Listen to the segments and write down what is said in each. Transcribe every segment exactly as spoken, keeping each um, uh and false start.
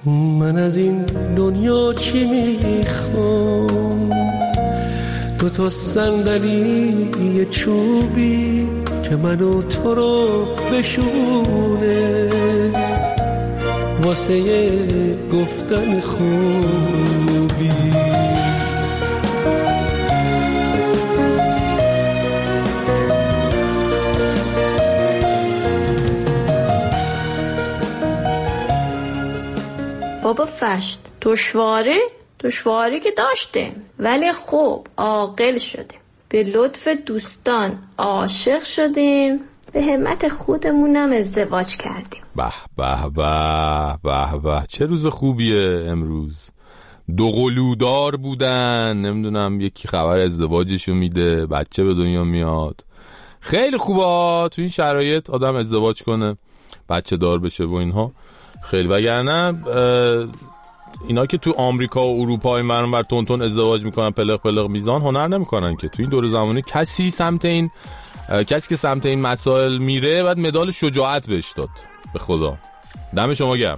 من از این دنیا چی میخوام؟ دو تا صندلی چوبی که منو تو رو بشونه، واسه گفتن خوبی. بابا فشت دشواری دشواری که داشته، ولی خوب عاقل شدیم، به لطف دوستان عاشق شدیم، به همت خودمونم ازدواج کردیم. به به به به به، چه روز خوبیه امروز. دو قلودار بودن، نمیدونم یکی خبر ازدواجشو میده، بچه به دنیا میاد. خیلی خوبه تو این شرایط آدم ازدواج کنه، بچه دار بشه و اینها. خیلی وگرنه اینا که تو آمریکا و اروپا این برون بر تون تون ازدواج میکنن، پلق پلق میزان هنر نمیکنن که. تو این دور زمانی کسی سمت این کسی که سمت این مسائل میره باید مدال شجاعت بهش داد. به خدا دم شما گرم.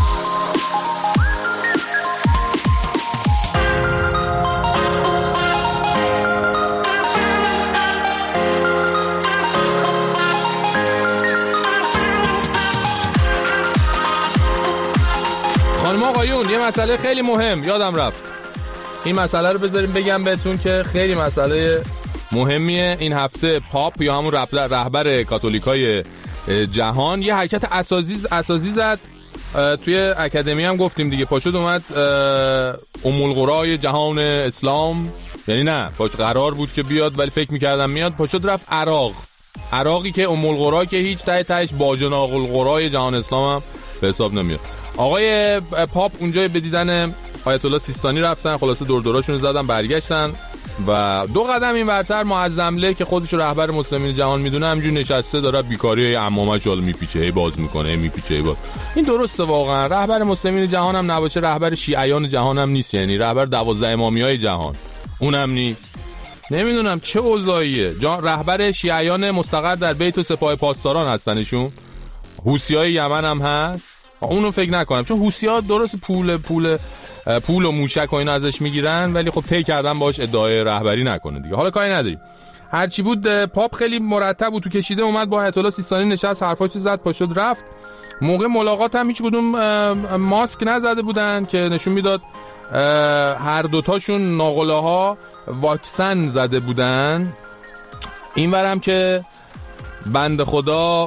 خانم آقایون، یه مسئله خیلی مهم یادم رفت، این مسئله رو بذاریم بگم بهتون که خیلی مسئله مهمیه. این هفته پاپ یا همون رهبر کاتولیکای جهان یه حرکت اساسی اساسی زد. توی اکادمی هم گفتیم دیگه، پاشد اومد ام القرای جهان اسلام، یعنی نه پاشد قرار بود که بیاد ولی فکر میکردم میاد، پاشد رفت عراق. عراقی که ام القرا که هیچ ته تهش باجناق القرای جهان اسلام هم به حساب نمیاد. آقای پاپ اونجا به دیدن آیت الله سیستانی رفتن، خلاصه دور دوراشون زدن برگشتن و دو قدم این ورتر معظمله که خودش رهبر مسلمین جهان میدونه همینجوری نشسته داره بیکاری عمامش رو میپیچه، هی باز میکنه، میپیچه، هی باز. این درسته واقعا، رهبر مسلمین جهان هم نباشه رهبر شیعیان جهان هم نیست، یعنی رهبر دوازده امامیای جهان اونم نیست. نمیدونم چه اوضاعیه. رهبر شیعیان مستقر در بیت و سپاه پاسداران هستنشون، حوثیای یمن هم هست، اونو فکر نکنم، چون حوثی‌ها درست پول پول پول و موشک و اینا ازش میگیرن ولی خب پی کردن باش ادعای رهبری نکنه دیگه. حالا کاری نداریم، هرچی بود پاپ خیلی مرتب بود تو کشیده، اومد با آیت الله سیستانی نشست، حرفاشو زد، پاشد رفت. موقع ملاقات هم هیچ کدوم ماسک نزده بودن که نشون میداد هر دوتاشون ناقلاها واکسن زده بودن. اینورم که بنده خدا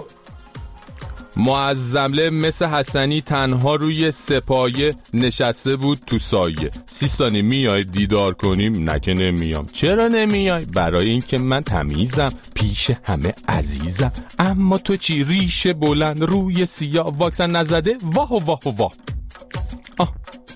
معظمله مثل حسنی تنها روی سپایه نشسته بود تو سایه. سیستانی میای دیدار کنیم؟ نکه نمیام. چرا نمیای؟ برای این که من تمیزم، پیش همه عزیزم. اما تو چی؟ ریشه بلند روی سیاه، واکسن نزده؟ واه واه واه. آه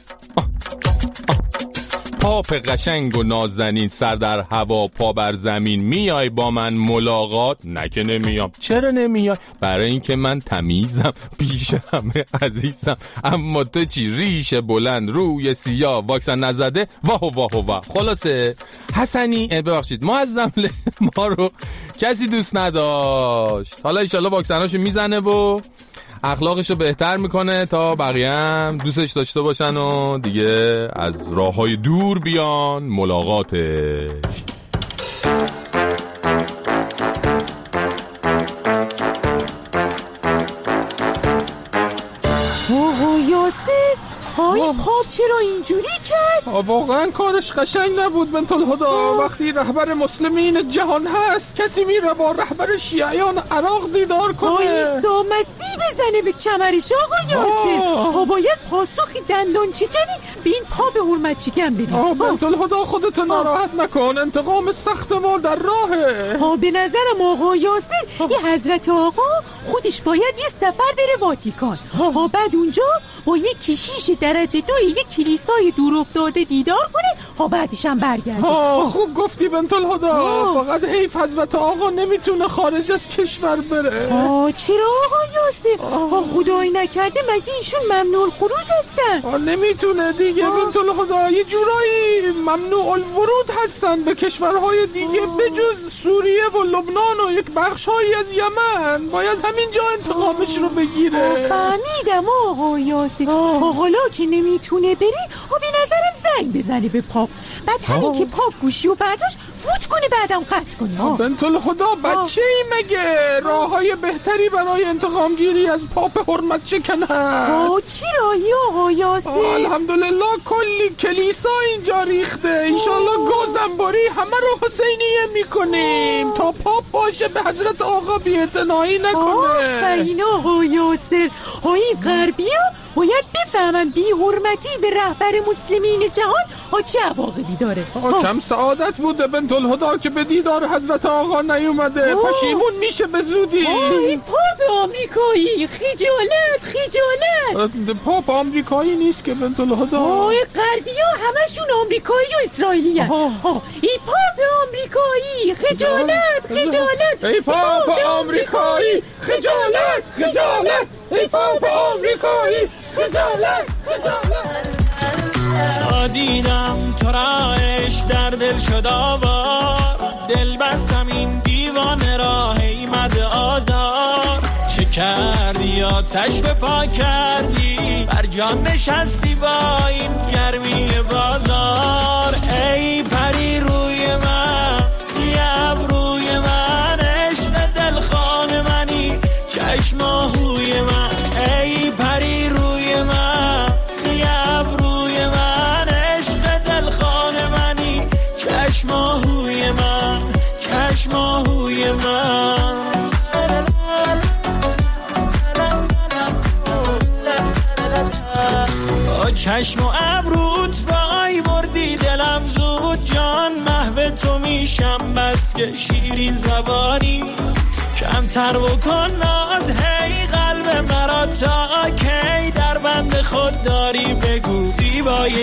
پاپ قشنگ و نازنین، سر در هوا پا بر زمین، میای با من ملاقات؟ نکه نمیام. چرا نمیای؟ برای اینکه من تمیزم، پیش همه عزیزم. اما تو چی؟ ریشه بلند روی سیاه، واکسن نزده؟ واه واه واه. خلاصه حسنی ببخشید معظمله ما رو کسی دوست نداشت. حالا ان شاءالله واکسناشو میزنه و اخلاقشو بهتر میکنه تا بقیه هم دوستش داشته باشن و دیگه از راههای دور بیان ملاقاتش. اوه یاسر، های پاپ چرا اینجوری کرد؟ واقعا کارش قشنگ نبود بنت الهدا. وقتی رهبر مسلمین جهان هست کسی میره با رهبر شیعیان عراق دیدار کنه؟ آیسا مسیح بزنه به کمرش آقا یاسر. ها باید پاسخی دندان چکنی به این پاپ حرمت چکن بدی. آه بنت الهدا خودت ناراحت نکن، انتقام سخت ما در راهه. ها به نظرم آقا یاسر یه حضرت آقا خودش باید یه سفر بره واتیکان، ها بعد اونجا با یه کشیش درجه دو یه کلیسای دور افتاده دیدار کنه، ها بعدش هم برگرده. ها خوب گفتی بنت الهدا، فقط حیف حضرت آقا نمیتونه خارج از کشور بره. آه چرا آقا یاسر؟ ها خدایی نکرده مگه ایشون ممنوع الخروج هستن؟ آه نمیتونه دیگه بنت الهدا، یه جورایی ممنوع الورود هستن به کشورهای دیگه بجز سوریه و لبنان و یک بخشهایی از یمن. باید همینجا انتقامش رو بگیره. فهمیدم آقا یاسر. یاسین. حالا که نمیتونه بری به نظرم زنگ بزنه به پاپ، بعد همین که پاپ گوشی و برداشت فوت کنه بعدم قطع کنه. بنت الهدا بچه ای مگه؟ راه های بهتری برای انتقام گیری از پاپ حرمت شکن هست. چی راهی آقا یاسین؟ الحمدلله کلی کلیسا اینجا ریخته. انشالله گازنباری همه رو حسینیه میکنیم تا پاپ باشه به حضرت آقا بی‌اعتنایی نکنه. آفرین آقا یاسر. ها این غربی ها باید بفهمن بی حرمتی به رهبر مسلمین جهان ها چه عواقبی داره. کم سعادت بوده بنت الهدا که به دیدار حضرت آقا نیومده. پشیمون میشه به زودی. این پاپ آمریکایی، خجالت خجالت. پاپ آمریکایی نیست که بنت الهدا. آه غربی ها همشون آمریکایی و اسرائیلی هست. این پاپ آمریکایی، خجالت خجالت. ای پاپ آمریکایی، خجالت خجالت. ای پاپ آمریکایی، خجالت خجالت. تا دیدم تو را عشق در دل شد آوار، دل بستم این دیوانه را هیمد آزار. چه کردی آتش به پا کردی، بر جان نشستی با این گرمی بازار. ای پری روی من، سیاب روی من، عشق دلخان منی، چشم آهوی من. ای پری روی من، سیاب روی من، عشق دلخان منی، چشم آهوی من، چشم آهوی من. با چشم و ابروت وای بردی دلم زود جان، محو تو میشم بس که شیرین زبانی. کمتر بکن ناز هی قلب مرا تا کی، در بند خود داری بگو زیبای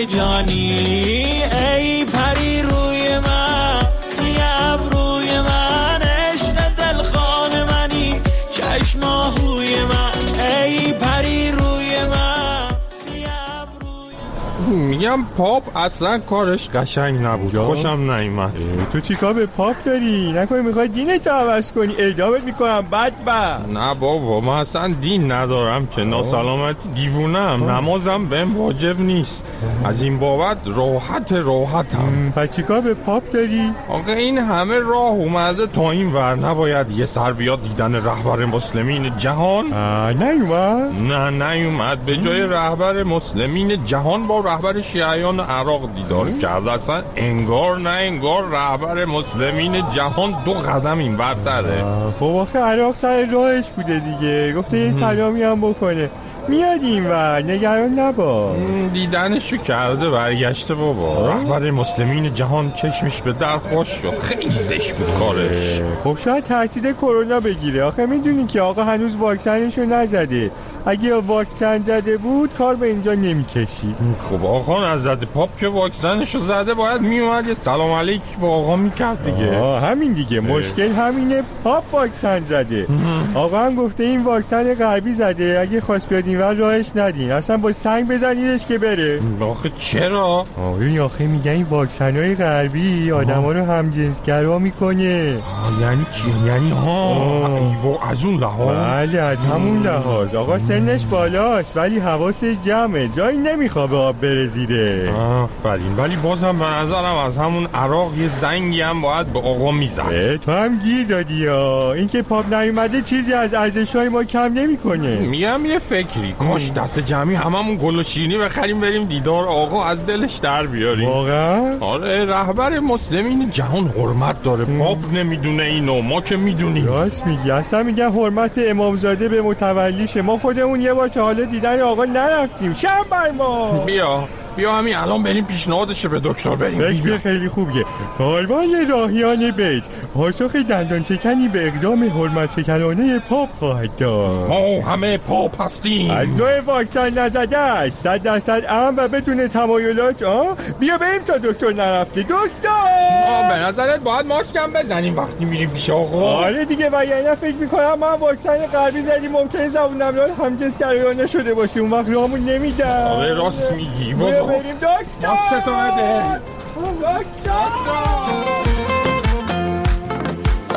جانی. ای پری روی من، سیاب روی من، عشق دلخان منی، چشم آهوی من. ای پری روی من، سیاب روی من. میگم پاپ اصلا کارش قشنگ نبود، خوشم نیومد. تو چیکار به پاپ داری؟ نکنی میخوای دینتو عوض کنی؟ اعدامت میکنم بدبخت. نه بابا من اصلا دین ندارم که، ناسلامتی دیوونم، نمازم بهم واجب نیست. از این بابت راحت راحتم. پس چیکار به پاپ داری؟ آقا این همه راه اومده تا این ور، نباید یه سر بیاد دیدن رهبر مسلمین جهان؟ نیومد؟ نه نیومد. به جای رهبر مسلمین جهان با رهبر شیعیان عراق دیدار کرد. اصلا انگار نه انگار رهبر مسلمین جهان دو قدم این ورتره. خب آخه عراق سر راهش بوده دیگه، گفته یه سلامی هم بکنه میاد این ور، نگران نباش. دیدنشو کرده برگشته بابا. رهبر مسلمین جهان چشمش به در خوش شد، خیلی زشت بود کارش. خب شاید ترسیده کرونا بگیره. آخه میدونی که آقا هنوز واکسنشو نزده. اگه واکسن زده بود کار به اینجا نمیکشید. خب آقا نزده. پاپ که واکسنشو زده باید میومد یه سلام علیک با آقا میکرد دیگه. آه همین دیگه. مشکل همینه، پاپ واکسن زده. آقا هم گفته این واکسن غربی زده، اگه خواست بیاد اینور راهش ندین، اصلا با سنگ بزنیدش که بره. آخه چرا؟ آخه آخه میگن این واکسن‌های غربی آدما رو همجنسگرا میکنه. یعنی چی؟ یعنی ها ایوا از اون لحاظ؟ بله از همون لحاظ. آقا سنش بالاست ولی حواسش جمعه، جایی نمیخواد به آب بره زیره. آفرین. ولی بازم به نظرم از همون عراق یه زنگی هم باید به آقا میزد. تو هم گیر دادی ها. این که پاپ نیومده چیزی از ارزش‌های ما کم نمیکنه. میگم یه فکری، کاش دست جمعی هممون گل و شیرینی بخریم بریم دیدار آقا از دلش در بیاریم. واقعا؟ آره رهبر مسلمین جهان حرمت داره. پاپ نمیدونه اینو، ما که میدونیم. راست میگی. اصلا میگن حرمت امامزاده به متولیشه. ما خودمون یه بار تا حالا دیدن آقا نرفتیم. شب بر ما. بیا بیا همین الان بریم پیشنهادش به دکتر بریم. فکر خیلی خوبیه. کاروان راهیان بیت پاسخ دندان شکنی به اقدام حرمت شکنانه پاپ خواهد داد. ما همه پاپ هستیم. از نوع واکسن نزدهش صد درصد امن و بدون تمایلات. آه بیا بریم تا دکتر نرفته. دکتر آه به نظرت باید ماسک هم بزنیم وقتی میریم پیش آقا؟ آره دیگه. و یعنی فکر میکنم من واکسن غربی زدیم ممکنه زبون نملال همجنسگرایانه شده باشه، اون وقت راهمون نمیدن. آره راست میگی بابا. بریم دکتر. ماکستو بده. دکتر.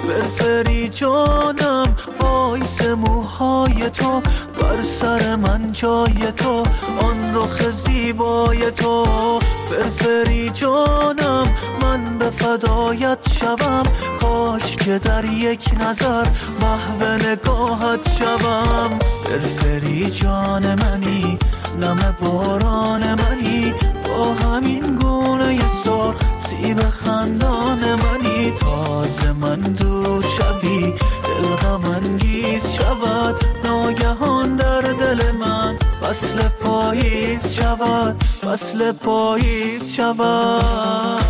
فرفری جانم وایس موهای تو، بر سر من جای تو، آن رخ زیبای تو. فرفری جانم من به فدایت شوم، کاش که در یک نظر محو نگاهت شوم. فرفری جان منی، نم باران منی، با همین گونه سرخ سیب خندان منی. تازه من دور شوی دل غم انگیز شود، ناگهان در دل من فصل پاییز شود، فصل پاییز شود.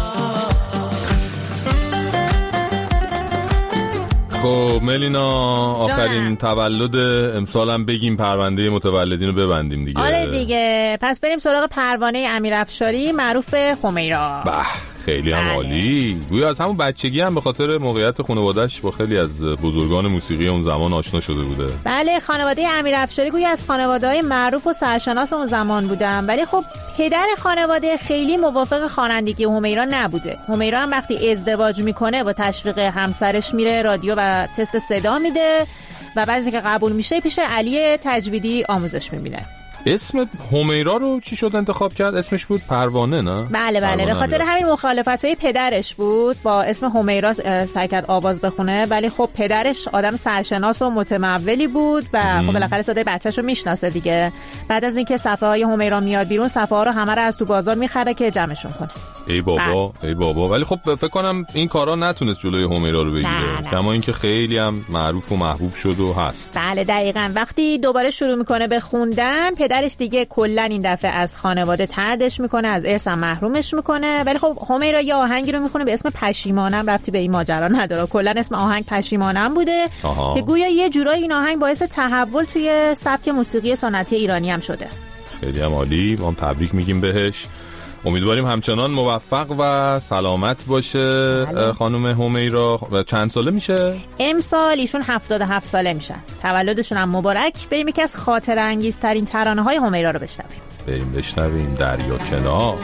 خب ملینا آخرین تولد امسالم بگیم، پرونده متولدین رو ببندیم دیگه. آره دیگه، پس بریم سراغ پروانه امیرافشاری معروف به همیرا. به خیلی هم عالی. گویا از همون بچگی هم به خاطر موقعیت خانواده‌اش با خیلی از بزرگان موسیقی اون زمان آشنا شده بوده. بله، خانواده امیرافشاری گویا از خانواده‌های معروف و سرشناس اون زمان بودن، ولی خب پدر خانواده خیلی موافق خوانندگی همیرا نبوده. همیرا هم وقتی ازدواج میکنه با تشویق همسرش میره رادیو و تست صدا میده و بعد از اینکه قبول میشه پیش علی تجویدی آموزش میبینه. اسم همیرا رو چی شد انتخاب کرد؟ اسمش بود پروانه، نه؟ بله بله، به خاطر همین مخالفتای پدرش بود با اسم همیرا سعی کرد آواز بخونه، ولی خب پدرش آدم سرشناس و متمولی بود و خب بالاخره صدای بچه‌شو میشناسه دیگه. بعد از اینکه صفحه های همیرا میاد بیرون، صفحه ها رو همه رو از تو بازار میخره که جمعشون کنه. ای بابا بله. ای بابا، ولی خب فکر کنم این کارا نتونست جلوی همیرا رو بگیره، کما اینکه خیلی هم معروف و محبوب شد و هست. بله دقیقاً. وقتی دوباره شروع میکنه به خوندن، پدرش دیگه کلا این دفعه از خانواده طردش میکنه، از ارث هم محرومش میکنه. ولی خب همیرا یه آهنگی رو میخونه به اسم پشیمانم، ربطی به این ماجرا نداره، کلا اسم آهنگ پشیمانم بوده. آها. که گویا یه جورایی این آهنگ باعث تحول توی سبک موسیقی سنتی ایرانی هم شده. خیلی هم عالی، ما تبریک میگیم بهش. امیدواریم همچنان موفق و سلامت باشه. بله. خانم همیرا چند ساله میشه؟ امسال ایشون هفتاد و هفت ساله میشن. تولدشون هم مبارک. بریم یکی از خاطره انگیزترین ترانه های همیرا رو بشنویم. بریم بشنویم دریا کنار.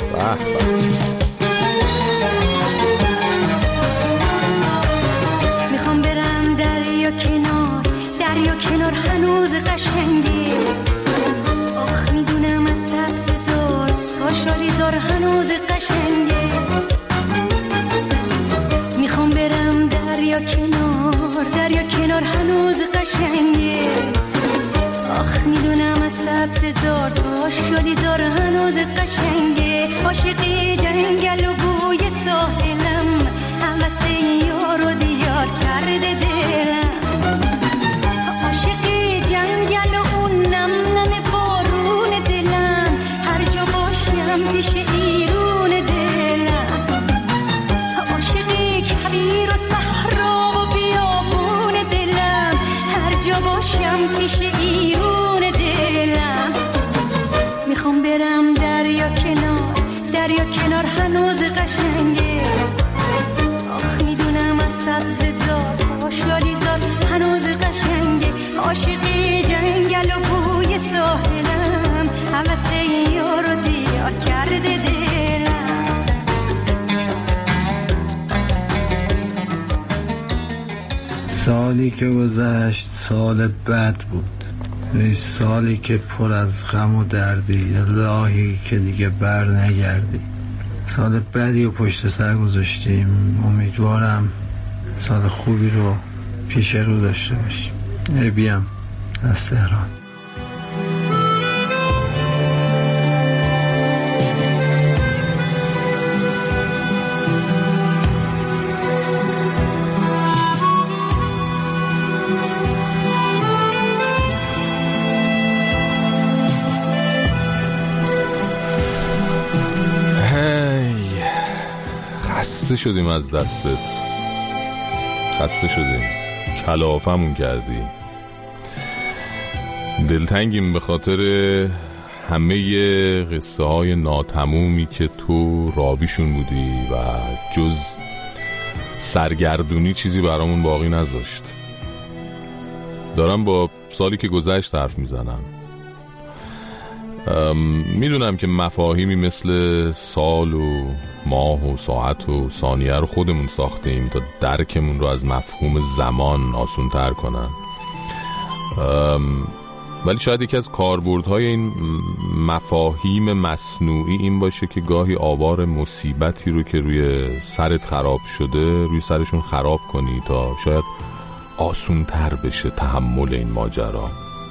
میخوام برم دریا کنار، دریا کنار هنوز قشنگه، آخ میدونم از سبز زار شالی زار هنوز قشنگه. میخوام برم دریا کنار، دریا کنار هنوز قشنگه، آخ میدونم از سبز زار تا شالی زار هنوز قشنگه. عاشقی جنگل و بوی ساحلم، همسه یار و دیار کرده دلم. عاشقی جنگل و اون نم نم بارون دلم، هر جا باشم پیش ایرون دلم. عاشقی کویر و صحرا و بیابون دلم، هر جا باشم پیش ایرون دلم. میخوام برم دریا کنار، دریا کنار هنوز قشنگه، آخ میدونم از سبز زار آشالی زار هنوز قشنگه. عاشقی جنگل و بوی ساحلم، همسه یار و دیار کرده دلم. سالی که گذشت سال بد بود، ای سالی که پر از غم و دردی، الهی که دیگه بر نگردی. سال بدی و پشت سر گذاشتیم، امیدوارم سال خوبی رو پیش رو داشته باشیم. ای بیام از تهران. خسته شدیم از دستت، خسته شدیم، کلافمون کردی. دلتنگیم به خاطر همه قصه های ناتمومی که تو راویشون بودی و جز سرگردونی چیزی برامون باقی نذاشت. دارم با سالی که گذشت حرف میزنم. میدونم که مفاهیمی مثل سال و ماه و ساعت و ثانیه رو خودمون ساختیم تا درکمون رو از مفهوم زمان آسون تر کنن، ولی شاید یکی از کاربردهای این مفاهیم مصنوعی این باشه که گاهی آوار مصیبتی رو که روی سرت خراب شده روی سرشون خراب کنی تا شاید آسون تر بشه تحمل این ماجرا.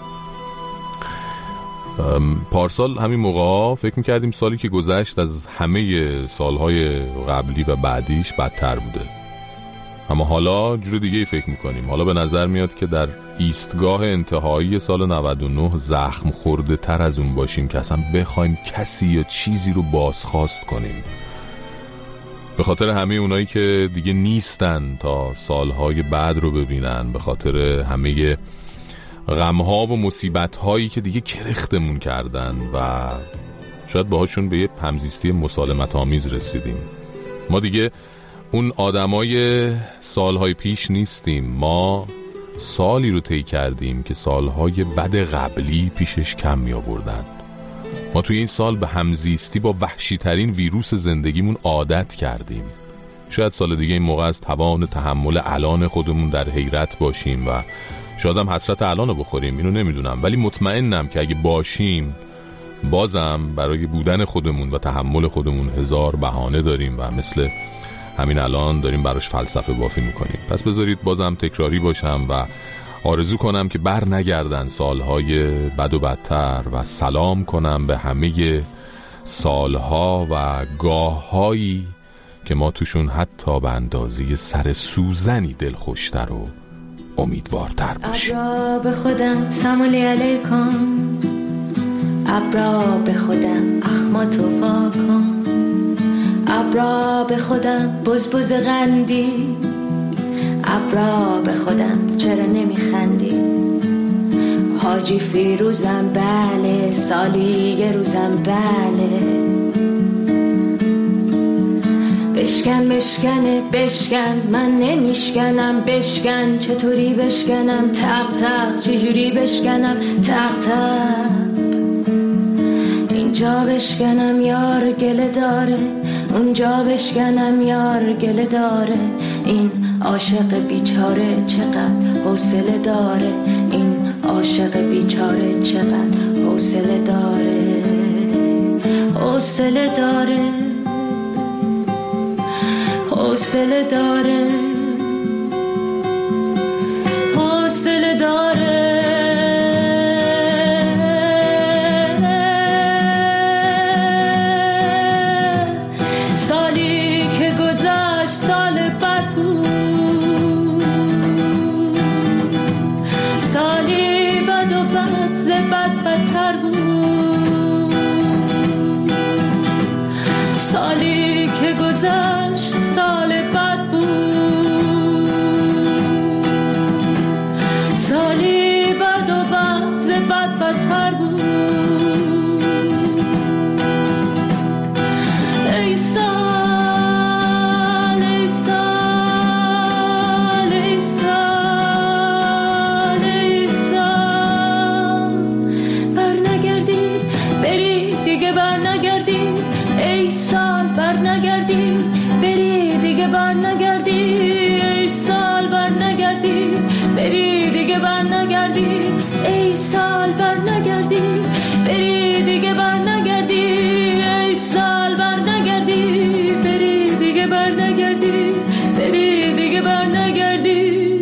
پارسال همین موقع ها فکر میکردیم سالی که گذشت از همه سالهای قبلی و بعدیش بدتر بوده، اما حالا جور دیگه فکر میکنیم. حالا به نظر میاد که در ایستگاه انتهایی سال نود و نه زخم خورده تر از اون باشیم که اصلا بخوایم کسی یا چیزی رو بازخواست کنیم، به خاطر همه اونایی که دیگه نیستن تا سالهای بعد رو ببینن، به خاطر همه غمها و مصیبت‌هایی که دیگه کرختمون کردن و شاید باهاشون به یه همزیستی مسالمت آمیز رسیدیم. ما دیگه اون آدمای سالهای پیش نیستیم، ما سالی رو طی کردیم که سالهای بد قبلی پیشش کم می آوردن. ما توی این سال به همزیستی با وحشی ترین ویروس زندگیمون عادت کردیم. شاید سال دیگه این موقع از توان تحمل الان خودمون در حیرت باشیم و شاید هم حسرت الان رو بخوریم، اینو نمیدونم، ولی مطمئنم که اگه باشیم بازم برای بودن خودمون و تحمل خودمون هزار بهانه داریم و مثل همین الان داریم براش فلسفه بافی میکنیم. پس بذارید بازم تکراری باشم و آرزو کنم که بر نگردن سالهای بد و بدتر و سلام کنم به همه سالها و گاههایی که ما توشون حتی به اندازه سر سوزنی دلخوشتر و امیدوارتر باشیم. ابرا به خودم سلامی علیکم، ابرا به خودم اخماتو واکن، ابرا به خودم بز بز غندی، ابرا به خودم چرا نمیخندی، حاجی فیروزم بله، سالی یه روزم بله، بشکن بشکنه بشکن، من نمیشکنم بشکن، چطوری بشکنم تق تق، چجوری بشکنم تق تق، اینجا بشکنم یار گله داره، اونجا بشکنم یار گله داره، این عاشق بیچاره چقدر حوصله داره، این عاشق بیچاره چقدر حوصله داره، حوصله داره، حوصله داره، حوصله داره. سالی که گذشت سال بد بود، سالی بد و بد ز بد بدتر بود، سالی که گذشت سال بد بود، سالی بد و بد ز بد بدتر بود. ای سال ای سال ای سال ای سال، بر نگردی بری دیگه، بر نگردی ای سال، بر نگردی بری دیگه، بر نگردی ای سال، بر نگردی بری دیگه، بر نگردی ای سال، بر نگردی بری دیگه، بر نگردی ای سال، بر نگردی بری دیگه، بر نگردی بری دیگه، بر نگردی.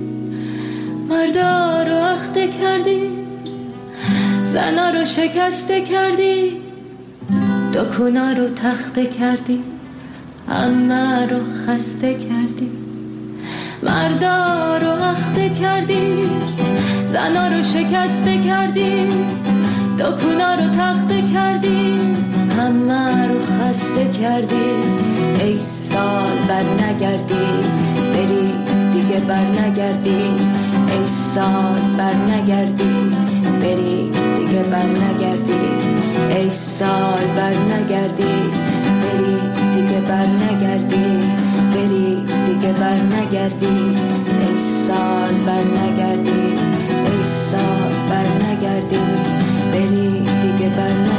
مردا رو اخته کردی، زنا رو شکسته کردی، دکونا رو تخته کردی، همه رو خسته کردی. مردا رو اخته کردی، زنا رو شکسته کردی، دکونا رو تخته کردی، همه رو خسته کردی. ای سال بر نگردی بری دیگه، بر نگردی ای سال، بر نگردی بری دیگه، بر نگردی ای سال، بر نگردی بری دیگه، بر نگردی بری دیگه، بر نگردی ای سال، بر نگردی ای سال، بر نگردی بری دیگه، بر نگردی.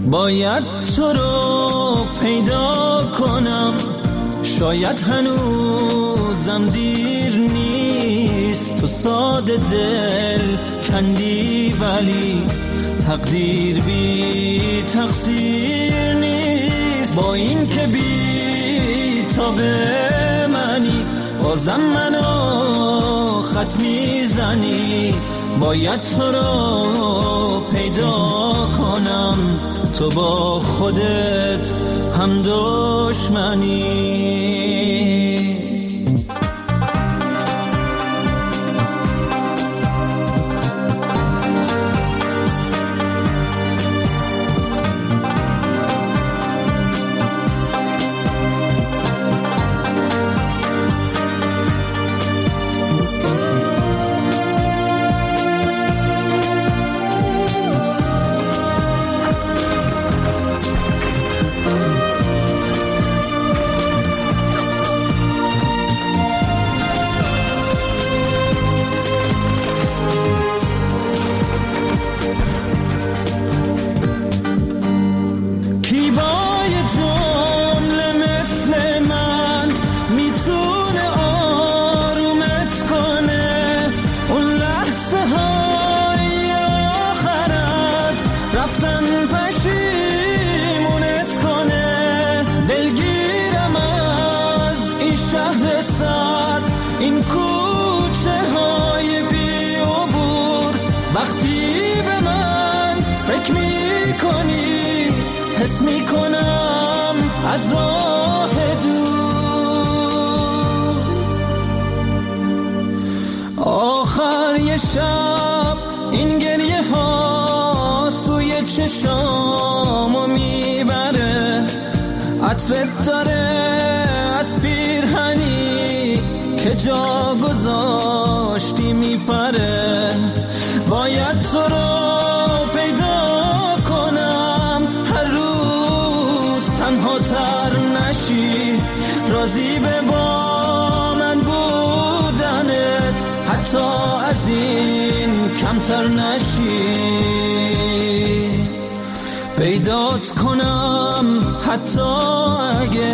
باید تو رو پیدا کنم، شاید هنوزم دیر نیست. تو ساده دل کندی ولی تقدیر بی تقصیر نیست. با این که بی تا به منی بازم منو خط میزنی. باید تو رو پیدا کنم، تو با خودت هم دشمنی. حس میکنم از راه دور آخر یه شب این گریه ها سوی چشامو میبره. عطرت داره از پیرهنی که جا گذاشتی میپره. باید تو رو پیدا کنم، هر روز تنها تر نشی. راضی به با من بودنت، حتی از این کمتر نشی. پیدات کنم حتی اگه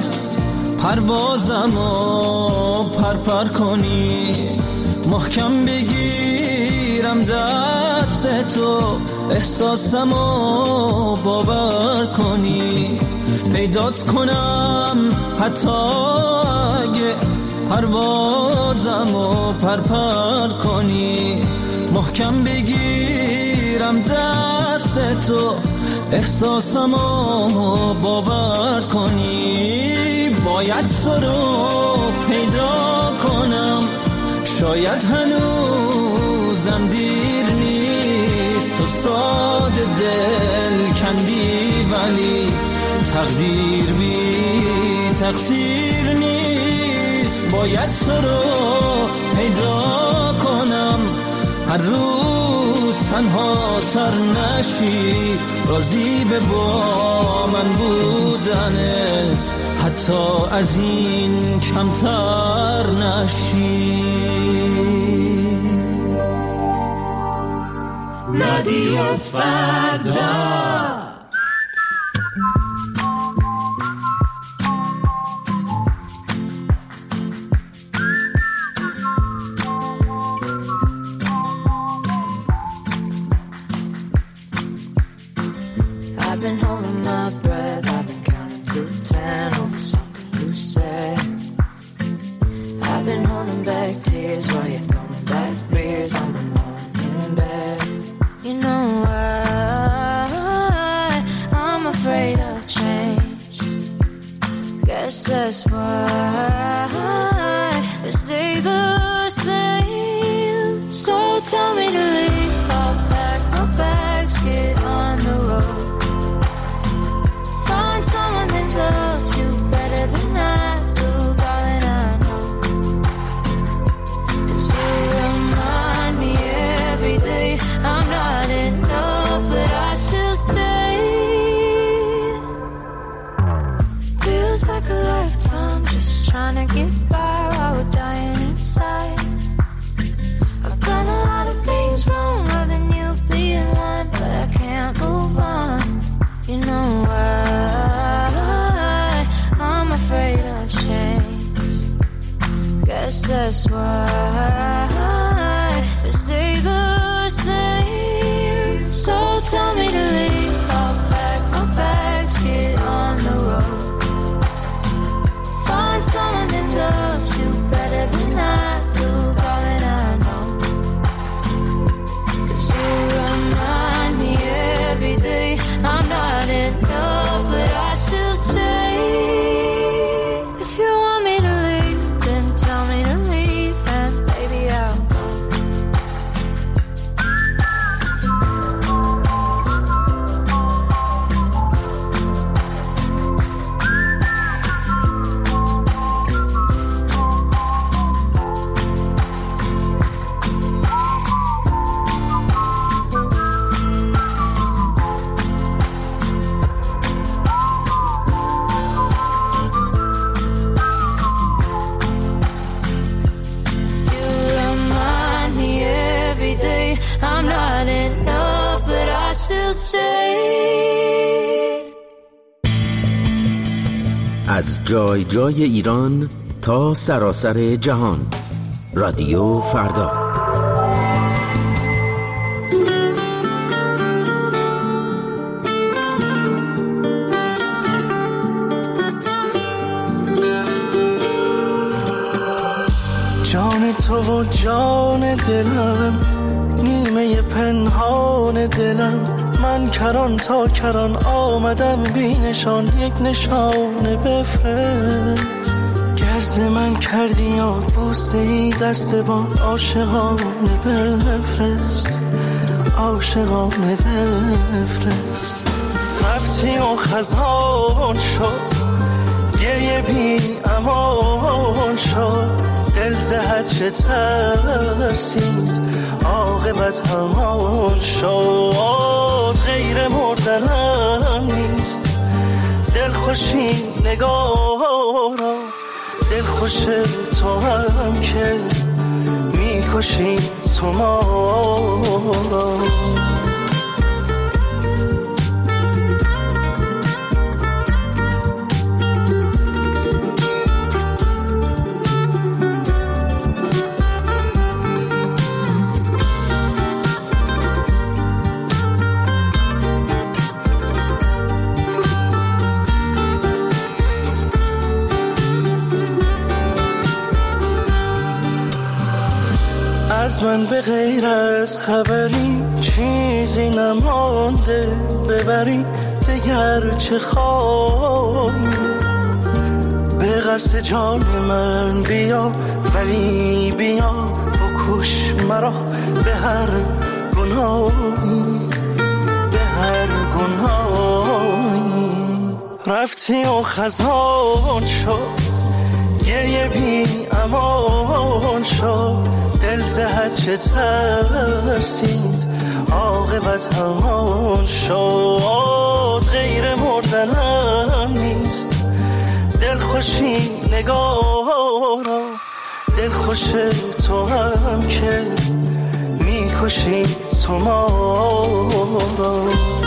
پروازمو پرپر کنی. محکم بگیرم دست تو، احساسمو باور کنی. پیدات کنم حتی اگه پروازمو پرپر کنی. محکم بگیرم دست تو، احساسمو باور کنی. باید تو رو پیدا کنم، شاید هنوزم دیر نیست. تو ساده دل کندی ولی تقدیر بی تقصیر نیست. باید تو رو پیدا کنم، هر روز تنها تر نشی. راضی به با من بودنت، حتی از این کمتر نشی. رادیو فردا. I've been holding my breath, I've been counting to ten over something you said. I've been holding back tears while you're throwing back beers on the morning bed. You know why I'm afraid of change. Guess that's why we stay the same. So tell me to leave, I'll pack my bags, get on the road. Find someone that loves you better than I do, darling, I know. 'Cause you remind me every day I'm not enough, but I still stay. Feels like a lifetime just trying to get by while we're dying inside. I've done a lot of things wrong, loving you being one, but I can't move on. You know that's why. But stay the same. So tell me to leave. I'll pack my bags, get on the road. Find someone that loves you better than I do, darling, I know. 'Cause you remind me every day I'm not enough, but I still stay. If you want me to leave, then tell me to leave, and baby I'll go. I'm not enough, but I still stay. از جای جای ایران تا سراسر جهان، رادیو فردا. جان تو و جان دلم، نیمه پنهان دلم، من کران تا کران آمدم بی نشان، یک نشانه بفرست. گرز من کردی یا بوسه ای در سبان، عاشقانه بفرست، عاشقانه بفرست. رفتی و خزان شد، گریه بی امان شد، دل زهر چه ترسید، عاقبت همان شد. غیر مردنم نیست، دل خوشی نگارا، دل خوش تو هم که میکشی تو ما را. از من به غیر از خبری چیزی نمانده، ببری دگر چه خواهی. به قصد جان من بیا، ولی بیا بکش مرا به هر گناهی، به هر گناهی. رفتی و خزان شد، گریه بی امان شد، دل زهر چه ترسید، عاقبت همان شد. غیر مردنم نیست، دل خوشی نگارا، دل خوش تو هم که میکشی تو ما را.